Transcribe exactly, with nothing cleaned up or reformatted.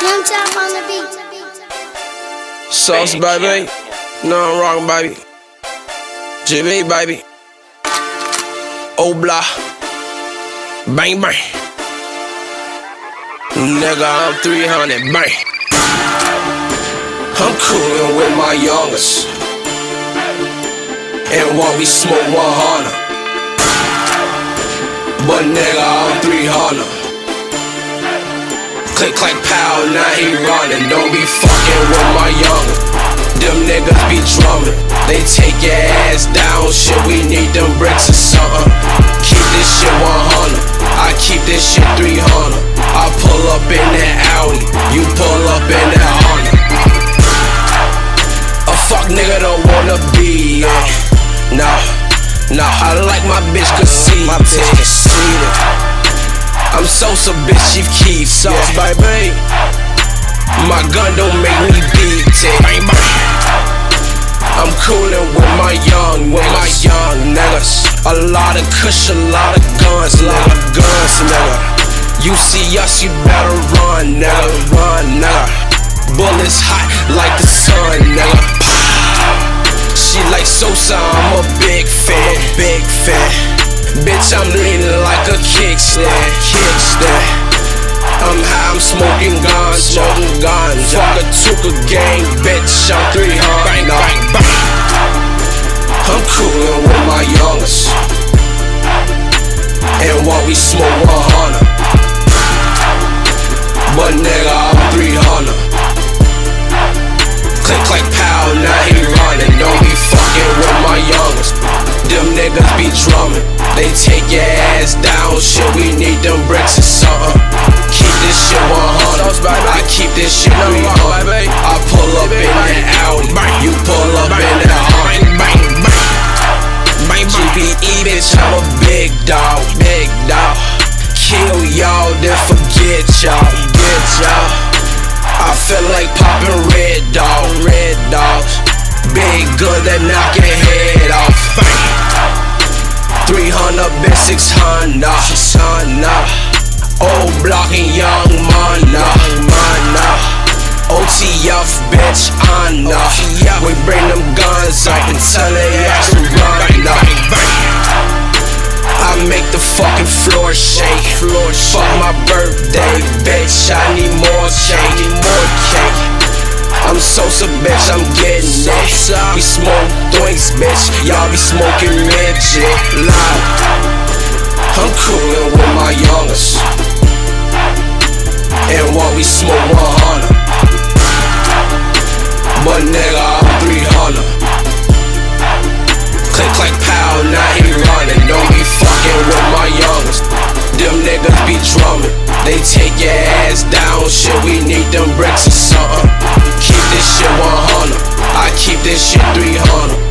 Slim Chop on the beat. Sauce, baby. No, I'm wrong, baby. G B, baby. Obla. Bang, bang. Nigga, I'm three hundred, bang. I'm coolin' with my youngest. And while we smoke one hundred. But nigga, I'm three hundred. Click, clack, pow, now he running. Don't be fucking with my youngest. Them niggas be drumming. They take your ass down. Shit, we need them bricks or something. Keep this shit one hundred. I keep this shit three hundred. I pull up in that Audi. You pull up in that Honda. A fuck nigga don't wanna be it. Nah, nah, I like my bitch conceited. My bitch conceited. I'm Sosa, bitch, Chief Keef. Sauce, yeah. Baby. My gun don't make me beat it. Bang, bang. I'm coolin' with my young, with my young niggas. A lot of kush, a lot of guns, a lot of guns, nigga. You see us, you better run, nigga, run, nigga. Bullets hot like the sun, nigga. She like Sosa, I'm a big fan, a big fan. Bitch, I'm leaning like a kickstand, kickstand. I'm high, I'm smoking ganja, smoking ganja. Fuck a Tuka gang, bitch, I'm three hundred. Bang, bang, bang. I'm coolin' with my youngest. And while we smoke one hundred. But nigga, I'm three hundred. Click, clack, pow, now he running. Don't be fucking with my youngest. Them niggas be drumming. They take your ass down. Shit, we need them bricks or something. Keep this shit one hundred. I keep this shit three hundred. I pull up in that Audi. You pull up in that Honda. Bang, bang. G B E, bitch, I'm a big dog. Big dog. Kill y'all, then forget y'all. Get y'all. I feel like poppin' red dog. Red dog. Big gun that knock your head off. Bang. three hundred, bitch, six hundred. six hundred. Old block and young mana, mana. O T F, bitch, I know. We bring them guns up and tell they ass to run up. I make the fucking floor shake. Fuck my birthday, bitch, I need more cake, need more cake. I'm Sosa, bitch, I'm getting it. We smoke doinks, bitch, y'all be smoking midget. Loud. I'm coolin' with my youngest. And while we smoke one hundred. But nigga, I'm three hundred. Click, clack, pow, now he running. Don't be fucking with my youngest. Them niggas be drumming. They take your ass down. Shit, we need them bricks or something. Keep this shit one hundred. I keep this shit three hundred.